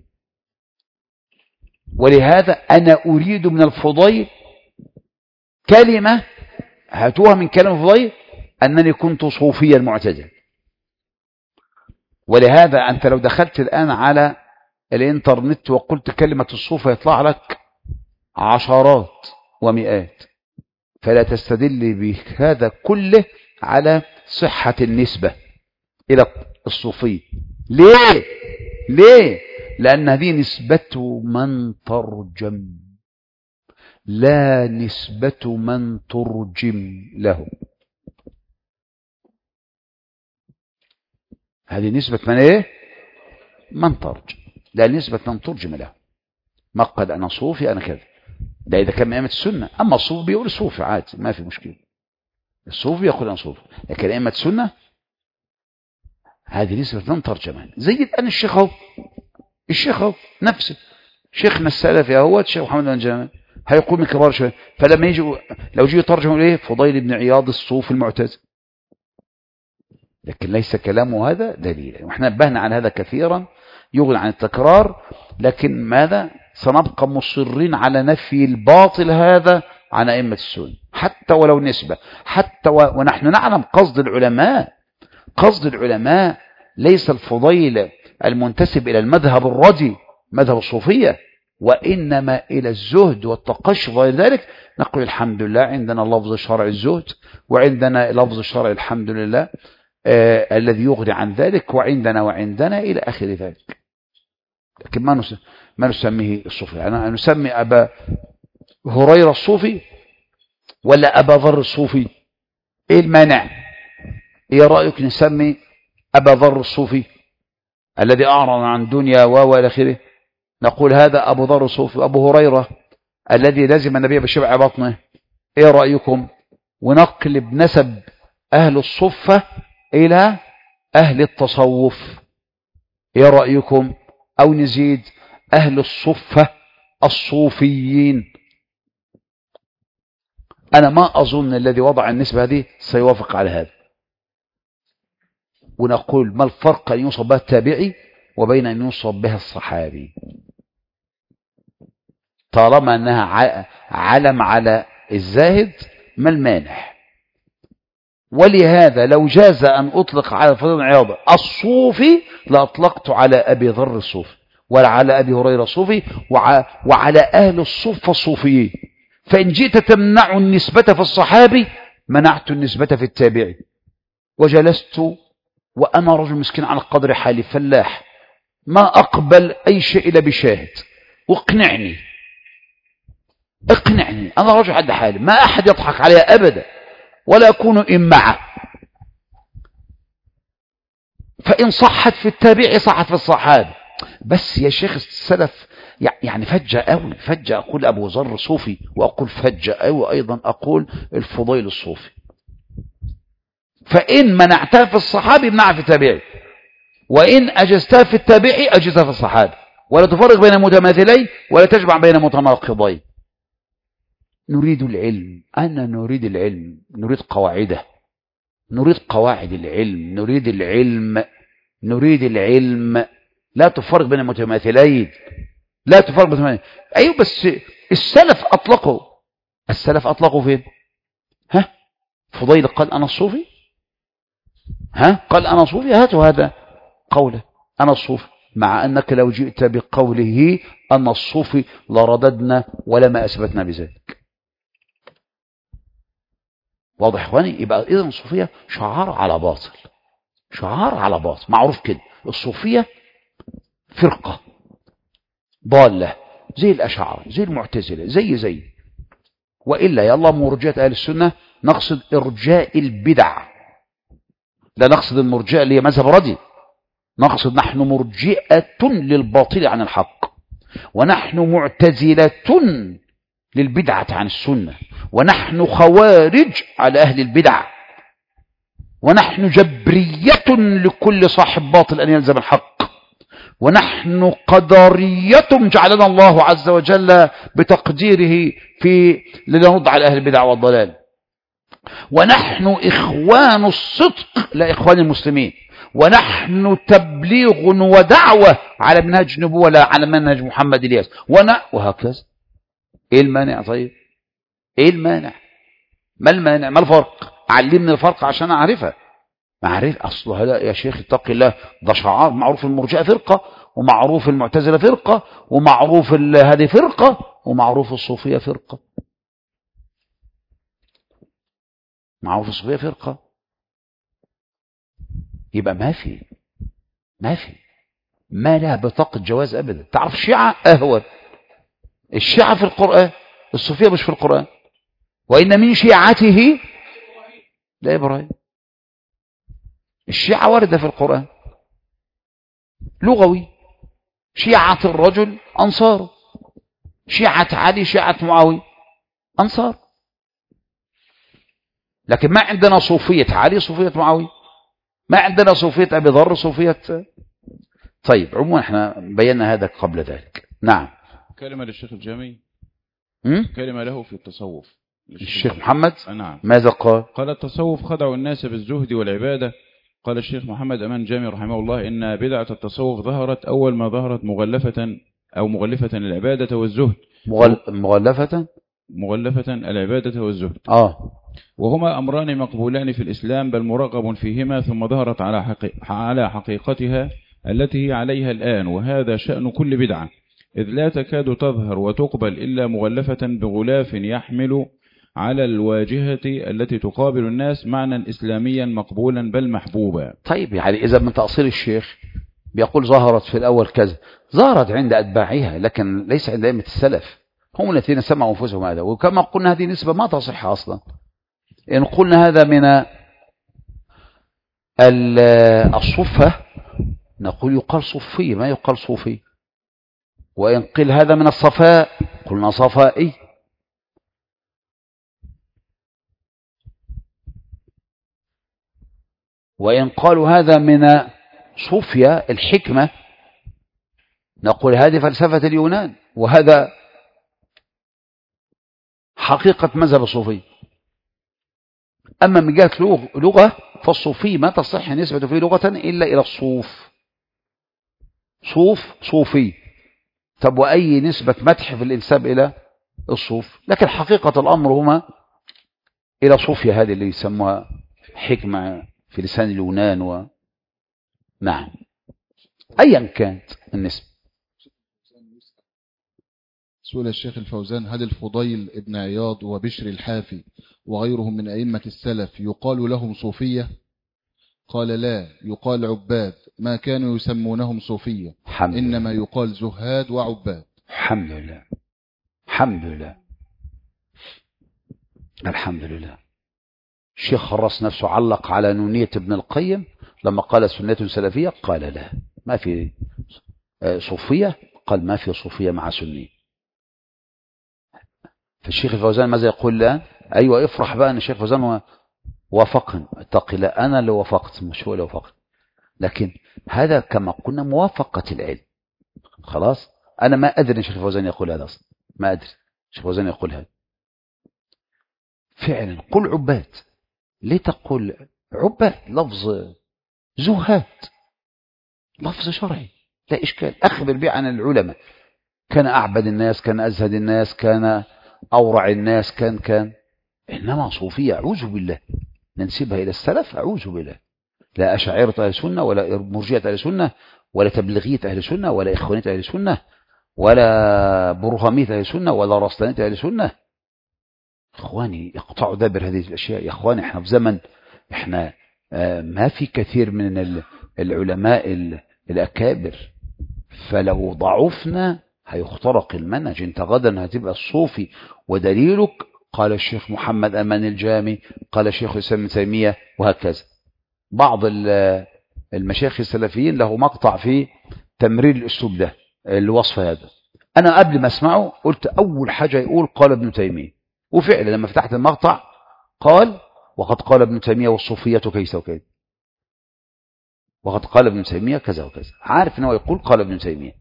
ولهذا أنا أريد من الفضيل كلمة هاتوها من كلمة الفضيل أنني كنت صوفيا معتزل. ولهذا أنت لو دخلت الآن على الإنترنت وقلت كلمة الصوفة يطلع لك عشرات ومئات، فلا تستدل بهذا كله على صحة النسبة إلى الصوفية. ليه؟ ليه؟ لأن هذه نسبة من ترجم، لا نسبة من ترجم له. هذه نسبة من إيه؟ من ترجم، لا نسبة من ترجم له. ما قد أنا صوفي أنا كذا، ده إذا كان من أئمة السنة. أما الصوفي بيقول صوفي عادي ما في مشكلة، الصوفي يقول أنا صوفي، لكن أئمة السنة هذه نسبة من ترجمان. زي الآن الشيخ هو الشيخ هو نفسه شيخنا السلفي هو الشيخ محمد بن جامع هيقول من كبار شوية، فلما يجي لو جي يترجموا إليه فضيل بن عياض الصوفي المعتزل، لكن ليس كلامه هذا دليلا. وإحنا نبهنا عن هذا كثيرا يغني عن التكرار، لكن ماذا سنبقى مصرين على نفي الباطل هذا عن أئمة السنة حتى ولو نسبة، حتى و... ونحن نعلم قصد العلماء. قصد العلماء ليس الفضيل المنتسب إلى المذهب الردي مذهب الصوفية، وإنما إلى الزهد والتقشف وغير ذلك. نقول الحمد لله عندنا لفظ شرع الزهد، وعندنا لفظ شرع الحمد لله آه الذي يغني عن ذلك، وعندنا وعندنا إلى آخر ذلك. لكن ما نس... ما نسميه الصوفي. أنا نسمي أبا هريرة الصوفي ولا أبا ذر الصوفي؟ إيه المانع؟ إيه رأيك نسمي أبا ذر الصوفي الذي أعرض عن دنيا وإلى آخره، نقول هذا أبو ذر الصوفي. أبو هريرة الذي لزم النبي بشبع بطنه، إيه رأيكم؟ ونقلب نسب أهل الصفة إلى أهل التصوف، إيه رأيكم؟ أو نزيد أهل الصفة الصوفيين. أنا ما أظن الذي وضع النسبة هذه سيوافق على هذا. ونقول ما الفرق أن يوصف بها التابعي وبين أن يوصف بها الصحابي؟ طالما أنها علم على الزاهد ما المانع؟ ولهذا لو جاز أن أطلق على فضيل بن عياض الصوفي لأطلقت على أبي ذر الصوفي وعلى أبي هريرة الصوفي وعلى أهل الصوفة الصوفيين. فإن جئت تمنع النسبة في الصحابي منعت النسبة في التابعي. وجلست وأنا رجل مسكين على قدر حالي فلاح، ما أقبل أي شيء إلا بشاهد. واقنعني اقنعني أنا رجل حد حالي، ما أحد يضحك علي أبدا ولا أكون إمعة. فإن صحت في التابعي صحت في الصحابي. بس يا شيخ السلف يعني فجأة أوي، فجأة أقول أبو ذر صوفي، وأقول فجأة أوي أيضا أقول الفضيل الصوفي. فإن منعتها في الصحابي منعها في التابعي، وإن أجزتها في التابعي أجزتها في الصحابي. ولا تفرق بين متماثلين ولا تجمع بين متناقضين. نريد العلم، أنا نريد العلم، نريد قواعده، نريد قواعد العلم، نريد العلم، نريد العلم. لا تفرق بين المتماثلين، لا تفرق بين المتماثلين. أيوة بس السلف أطلقوا، السلف أطلقوا فين؟ ها؟ فضيل قال أنا الصوفي؟ ها؟ قال أنا صوفي؟ هاتوا هذا قوله أنا الصوفي، مع أنك لو جئت بقوله أنا الصوفي لرددنا ولما أثبتنا بذلك. واضح إخواني؟ يبقى إذن الصوفية شعار على باطل، شعار على باطل معروف كده. الصوفية فرقة ضالة زي الأشاعرة زي المعتزلة زي زي وإلا يلا مرجئة أهل السنة نقصد إرجاء البدع، لا نقصد المرجئة اللي هي مذهب ردي، نقصد نحن مرجئة للباطل عن الحق. ونحن معتزلة للبدعة عن السنة، ونحن خوارج على أهل البدع، ونحن جبرية لكل صاحب باطل أن يلزم الحق، ونحن قدرية جعلنا الله عز وجل بتقديره في لنرد على أهل البدع والضلال، ونحن إخوان الصدق لا إخوان المسلمين، ونحن تبليغ ودعوة على منهج نبوة لا على منهج محمد الياس، ونا وهكذا. إيه المانع؟ طيب إيه المانع؟ ما المانع؟ ما الفرق؟ علمني الفرق عشان أعرفها. معرف أصلها لا يا شيخ اتق الله، ده شعار معروف. المرجئة فرقة، ومعروف المعتزلة فرقة، ومعروف هذه فرقة، ومعروف الصوفية فرقة. معروف الصوفية فرقة. يبقى ما في ما في ما لها بطاقة جواز أبدا. تعرف الشيعة أهون، الشيعة في القرآن، الصوفية مش في القرآن. وإن من شيعته لا إبراهيم. الشيعة واردة في القرآن لغوي، شيعة الرجل أنصاره، شيعة علي شيعة معاوية أنصار. لكن ما عندنا صوفية علي صوفية معاوية، ما عندنا صوفية أبي ذر صوفية. طيب عموما احنا بينا هذا قبل ذلك. نعم. كلمة للشيخ الجامي، م? كلمة له في التصوف. الشيخ محمد نعم. ماذا قال؟ قال التصوف خدع الناس بالزهد والعبادة. قال الشيخ محمد أمان جامي رحمه الله إن بدعة التصوف ظهرت أول ما ظهرت مغلفة أو مغلفة العبادة والزهد. مغل... مغلفة مغلفة العبادة والزهد آه وهما أمران مقبولان في الإسلام بل مرغب فيهما، ثم ظهرت على حقي... على حقيقتها التي هي عليها الآن، وهذا شأن كل بدعة، إذ لا تكاد تظهر وتقبل إلا مغلفة بغلاف يحمل على الواجهة التي تقابل الناس معنى إسلاميا مقبولا بل محبوبا. طيب يعني إذا من تأصيل الشيخ بيقول ظهرت في الأول كذا، ظهرت عند أتباعها لكن ليس عند أئمة السلف، هم الذين سمعوا أنفسهم هذا. وكما قلنا هذه نسبة ما تصح أصلا. إن قلنا هذا من الصفة نقول يقال صوفي ما يقال صوفي، وإن قل هذا من الصفاء قلنا صفائي. وإن قالوا هذا من صوفيا الحكمة نقول هذه فلسفة اليونان، وهذا حقيقة مذهب الصوفي. أما من جهة لغة فالصوفي ما تصح نسبة فيه لغة إلا إلى الصوف، صوف صوفي. طب وأي نسبة مدح في الإنساب إلى الصوف؟ لكن حقيقة الأمر هما إلى صوفيا هذه اللي يسموها حكمة في لسان اليونان. و... نعم أيا كانت النسبة. سئل الشيخ الفوزان هل الفضيل ابن عياض وبشر الحافي وغيرهم من أئمة السلف يقال لهم صوفية؟ قال لا، يقال عباد، ما كانوا يسمونهم صوفية، إنما يقال زهاد وعباد. الحمد لله الحمد لله الحمد لله. الشيخ خرص نفسه علق على نونية ابن القيم لما قال سنة سلفية، قال لا ما في صوفية، قال ما في صوفية مع سنية. فالشيخ الفوزان ماذا يقول الآن؟ أيوة افرح بقى أن الشيخ الفوزان وافقني، اتقي الله، أنا اللي وافقت مش هو اللي وافقت. لكن هذا كما قلنا موافقة العلم. خلاص أنا ما أدري أن الشيخ الفوزان يقول هذا أصلا، ما أدري الشيخ الفوزان يقول هذا فعلا. قل عباد، ليه تقول عباد؟ لفظ زهاد لفظ شرعي لا إشكال، أخبر به عن العلماء، كان أعبد الناس، كان أزهد الناس، كان أورع الناس، كان كان إنما صوفية أعوذ بالله ننسبها إلى السلف، أعوذ بالله، لا أشاعرة أهل السنة ولا مرجئة أهل السنة ولا تبلغية أهل السنة ولا إخوانية أهل السنة ولا برهامية أهل السنة ولا رسلانية أهل السنة. إخواني يقطعوا دابر هذه الأشياء. يا إخواني إحنا في زمن إحنا ما في كثير من العلماء الأكابر، فلو ضعفنا هيخترق المنهج. انت غدا هتبقى الصوفي، ودليلك قال الشيخ محمد أمان الجامي، قال الشيخ الإسلام ابن تيمية، وهكذا. بعض المشايخ السلفيين له مقطع في تمرير الأسلوب ده، الوصف هذا، أنا قبل ما أسمعه قلت أول حاجة يقول قال ابن تيمية، وفعلا لما فتحت المقطع قال وقد قال ابن تيمية والصوفية كيس وكيس، وقد قال ابن تيمية كذا وكذا، عارف أنه يقول قال ابن تيمية.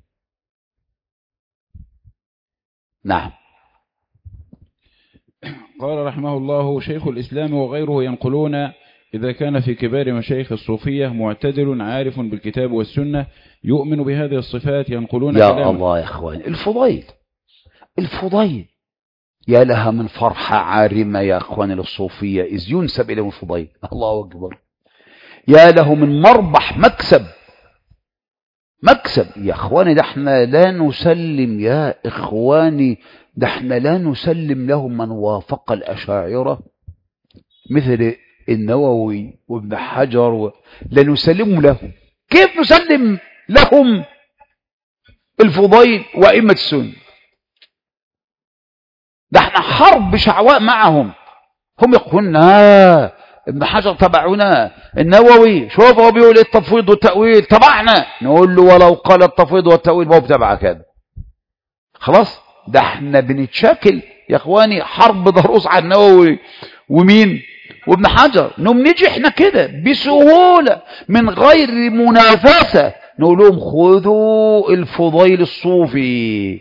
نعم. قال رحمه الله: شيخ الإسلام وغيره ينقلون إذا كان في كبار مشايخ الصوفية معتدل عارف بالكتاب والسنة يؤمن بهذه الصفات ينقلون يا كلامه. الله يا أخواني، الفضيل الفضيل يا لها من فرحة عارمة يا أخواني للصوفية إذ ينسب إليهم الفضيل. الله أكبر. يا له من مربح مكسب مكسب يا أخواني. ده احنا لا نسلم يا إخواني، ده احنا لا نسلم لهم من وافق الأشاعرة مثل النووي وابن حجر و... لا نسلم لهم. كيف نسلم لهم الفضيل وأئمة السنة؟ ده احنا حرب شعواء معهم. هم يقولون آه ابن حجر تبعنا، النووي شوف هو بيقول التفويض والتأويل تبعنا، نقول له ولو قال التفويض والتأويل هو بتبعك هذا. خلاص ده احنا بنتشاكل يا اخواني، حرب ضروس على النووي ومين وابن حجر. نقوم نيجي احنا كده بسهولة من غير منافسة نقول لهم خذوا الفضيل الصوفي،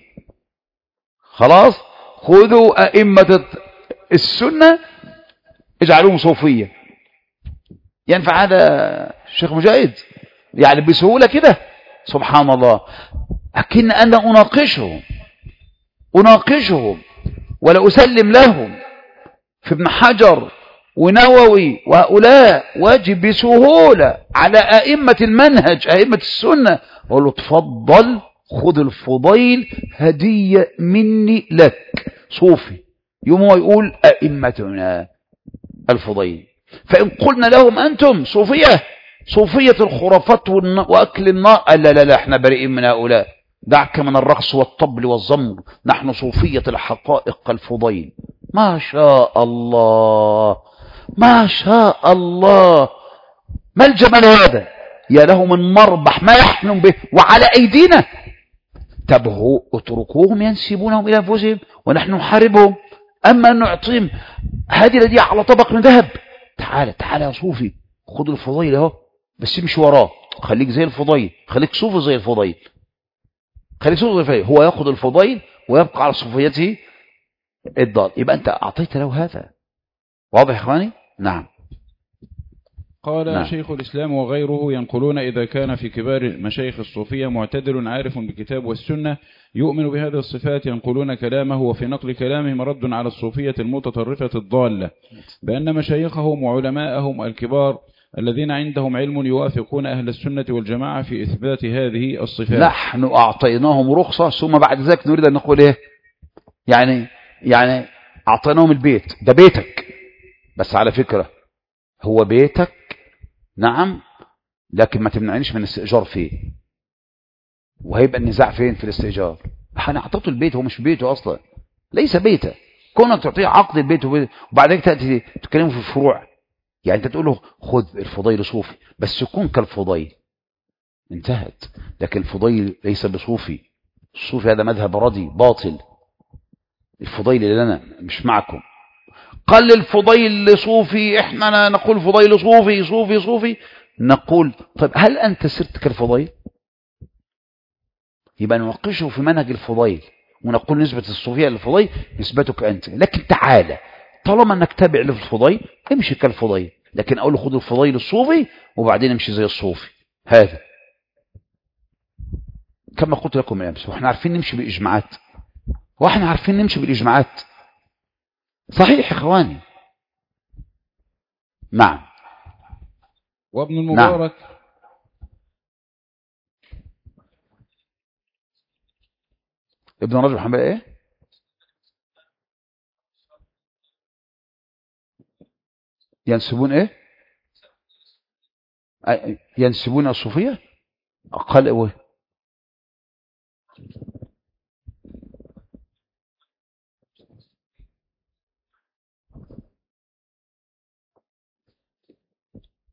خلاص خذوا أئمة السنة اجعلوهم صوفية. ينفع هذا الشيخ مجاهد؟ يعني بسهولة كده سبحان الله. لكن أنا أناقشهم أناقشهم ولا أسلم لهم في ابن حجر ونووي وهؤلاء، واجب بسهولة على أئمة المنهج أئمة السنة أقول له تفضل خذ الفضيل هدية مني لك صوفي. يوم هو يقول أئمتنا الفضيل. فإن قلنا لهم أنتم صوفية صوفية الخرافات وأكل النار، لا لا لا احنا بريئين من هؤلاء، دعك من الرقص والطبل والزمر، نحن صوفية الحقائق الفضيل. ما شاء الله ما شاء الله، ما الجمال هذا؟ يا له من مربح ما يحلم به وعلى أيدينا. تبهوا اتركوهم ينسبونهم إلى أنفسهم ونحن نحاربهم. أما أن نعطيهم هذه الذي على طبق من ذهب، تعال تعال يا صوفي خذ الفضيل اهو، بس امشي وراه، خليك زي الفضيل، خليك صوفي زي الفضيل، خليك صوفي زي الفضيل. هو يأخذ الفضيل ويبقى على صوفيته الضال، يبقى أنت أعطيت له هذا. واضح يا إخواني؟ نعم. قال نعم. شيخ الإسلام وغيره ينقلون إذا كان في كبار مشايخ الصوفية معتدل عارف بالكتاب والسنة يؤمن بهذه الصفات ينقلون كلامه، وفي نقل كلامهم رد على الصوفية المتطرفة الضالة بأن مشايخهم وعلماءهم الكبار الذين عندهم علم يوافقون أهل السنة والجماعة في إثبات هذه الصفات. نحن أعطيناهم رخصة ثم بعد ذلك نريد أن نقول إيه؟ يعني يعني أعطيناهم البيت، ده بيتك، بس على فكرة هو بيتك نعم، لكن ما تمنعنيش من الاستئجار فيه. وهيبقى النزاع فين؟ في الاستئجار. انا اعطيته البيت، هو مش بيته اصلا، ليس بيته. كونك تعطيه عقد البيت وبعدين تاتي تتكلموا في الفروع، يعني انت تقول له خذ الفضيل صوفي بس يكون كالفضيل، انتهت. لكن الفضيل ليس بصوفي، الصوفي هذا مذهب ردي باطل. الفضيل لنا مش معكم. قال الفضيل لصوفي، احنا نقول فضيل صوفي صوفي صوفي، نقول طيب هل أنت صرت كالفضيل؟ يبقى نناقشه في منهج الفضيل ونقول نسبة الصوفية للفضيل نسبتك أنت. لكن تعالى طالما أنك تابع للفضيل امشي كالفضيل، لكن أقول له خذ الفضيل الصوفي وبعدين امشي زي الصوفي. هذا كما قلت لكم الأمس، واحنا عارفين نمشي بالإجماعات، واحنا عارفين نمشي بالإجماعات. صحيح يا إخواني؟ نعم. وابن المبارك نعم. ابن رجب حنبلي ايه؟ ينسبون ايه؟ ينسبون الصوفية. قال ايه؟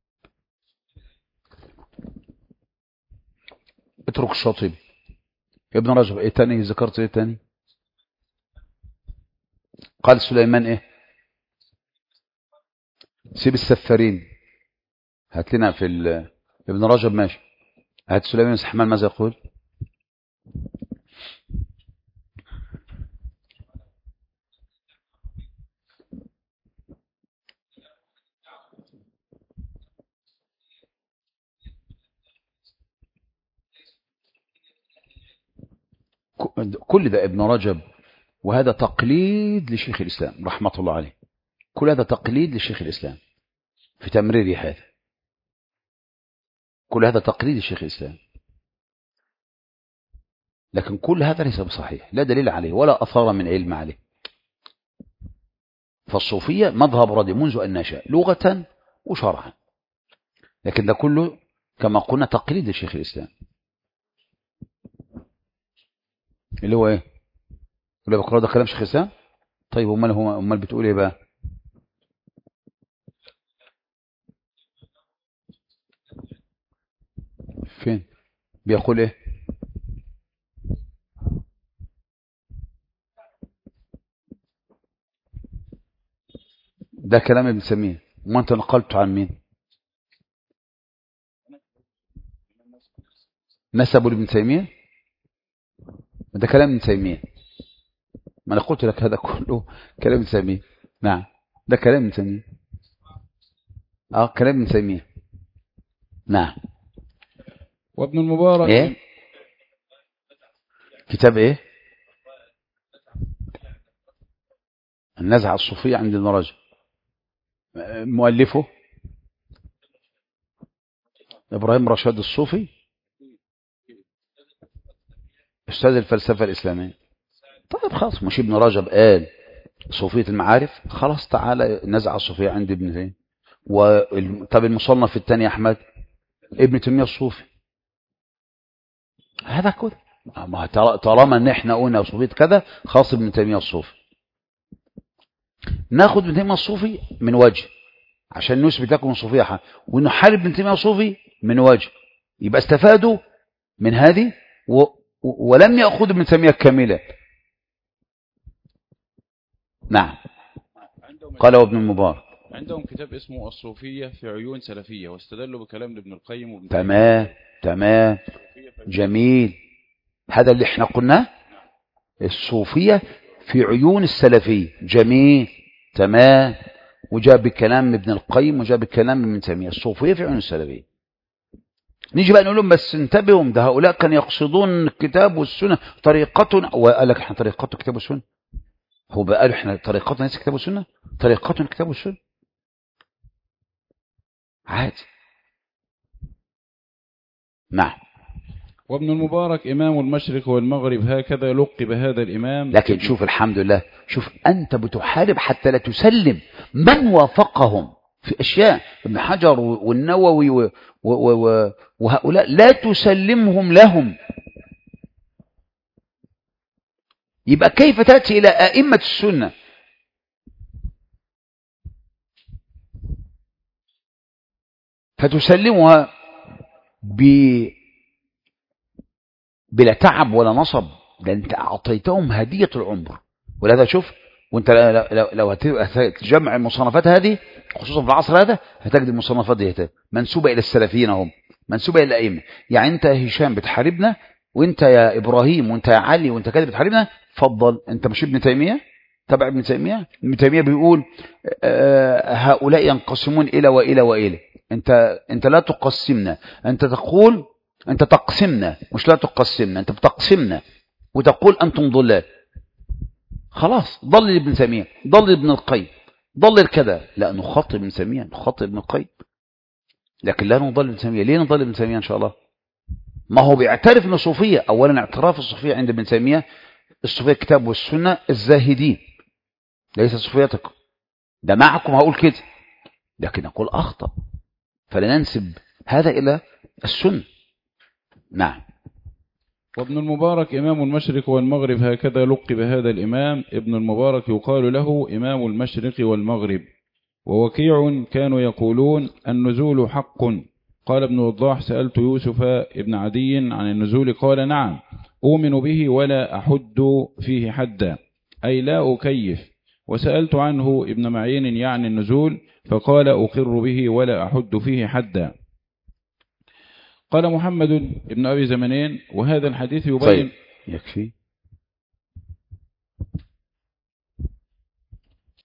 اترك الشاطبي. ابن رجب. ايه تاني ذكرت؟ ايه تاني؟ قال سليمان ايه؟ سيب السفارين، هات لنا في ابن رجب. ماشي، هات سليمان بن سحمان ماذا يقول؟ كل ده ابن رجب، وهذا تقليد لشيخ الإسلام رحمة الله عليه. كل هذا تقليد لشيخ الإسلام في تمرير هذا، كل هذا تقليد لشيخ الإسلام، لكن كل هذا ليس بصحيح، لا دليل عليه ولا أثار من علم عليه. فالصوفية مذهب ردي منذ أن نشأ لغة وشرعا، لكن ده كله كما قلنا تقليد لشيخ الإسلام. اللي هو ايه؟ اللي بقرأ ده كلام شيخ الإسلام. طيب امال هو امال بتقول ايه بقى؟ فين بيقول ايه؟ ده كلام ابن تيمية، وما انت نقلته عن مين؟ نسبه لابن تيمية؟ ده كلام ابن تيمية. ما انا قلت لك هذا كله كلام ابن تيمية. نعم، ده كلام ابن تيمية. اه كلام ابن تيمية. نعم. وابن المبارك ايه؟ كتاب ايه؟ النزعة الصوفية عند ابن رجب. مؤلفه ابراهيم رشاد الصوفي، استاذ الفلسفة الإسلامية. طيب خلاص، مش ابن رجب قال صوفية المعارف؟ خلاص تعالى نزعة الصوفية عند ابن تيمية. و... طب المصنف الثاني أحمد ابن تيمية الصوفي. هذا كده، ما طالما ان احنا قلنا صوفية كذا خاص ابن تيمية الصوفي، ناخد ابن تيمية الصوفي من وجه عشان نثبت لكم الصوفية حق، ونحارب ابن تيمية الصوفي من وجه، يبقى استفادوا من هذه و... و... ولم يأخذ ابن تيمية كاملة. نعم. قال ابن المبارك عندهم كتاب اسمه الصوفية في عيون سلفية، واستدلوا بكلام ابن القيم وابن تمام تمام جميل. هذا اللي احنا قلناه، الصوفية في عيون السلفية. جميل تمام. وجاء بكلام ابن القيم وجاء بكلام ابن تيمية. الصوفية في عيون السلفية. نيجي بقى نقول لهم بس انتبهوا، ده هؤلاء كانوا يقصدون الكتاب والسنة طريقتنا، وقال لك احنا طريقتنا الكتاب والسنة. هو بقى قالوا احنا طريقتنا ليس الكتاب والسنة، طريقتنا الكتاب والسنة عادي. نعم. وابن المبارك إمام المشرق والمغرب، هكذا لقب هذا الإمام. لكن شوف الحمد لله، شوف أنت بتحارب حتى لا تسلم من وافقهم في أشياء، ابن حجر والنووي و و و وهؤلاء لا تسلمهم لهم. يبقى كيف تأتي إلى أئمة السنة فتسلمها ب بلا تعب ولا نصب؟ ده انت اعطيتهم هدية العمر. ولهذا شوف، وانت لو, لو هتجمع المصنفات هذه خصوصا في العصر هذا هتجد المصنفات دي منسوبة الى السلفيين، هم منسوبة الى الائمة. يعني انت يا هشام بتحاربنا، وانت يا ابراهيم وانت يا علي وانت كده بتحاربنا، فضل انت مش ابن تيمية تبع ابن تيمية. ابن تيمية بيقول آه هؤلاء ينقسمون الى والى والى. انت انت لا تقسمنا، انت تقول أنت تقسمنا، مش لا تقسمنا، أنت بتقسمنا وتقول أنتم ضلال. خلاص ضل ابن تيمية، ضل ابن القيم، ضل كذا. لا نخاطب ابن تيمية، نخاطب ابن القيم، لكن لا نضل ابن تيمية. ليه نضل ابن تيمية إن شاء الله؟ ما هو بيعترف أنه صوفية. أولا اعتراف الصوفية عند ابن تيمية، الصوفية الكتاب والسنة الزاهدين، ليس صوفيتكم. ده معكم هقول كده، لكن أقول أخطأ، فلننسب هذا إلى السنة. نعم. وابن المبارك إمام المشرق والمغرب، هكذا لقب هذا الإمام. ابن المبارك يقال له إمام المشرق والمغرب. ووكيع كانوا يقولون النزول حق. قال ابن وضاح سألت يوسف ابن عدي عن النزول قال نعم. أؤمن به ولا أحد فيه حدا، أي لا أكيف. وسألت عنه ابن معين يعني النزول، فقال أقر به ولا أحد فيه حدا. قال محمد ابن أبي زمنين: وهذا الحديث يبين. طيب يكفي.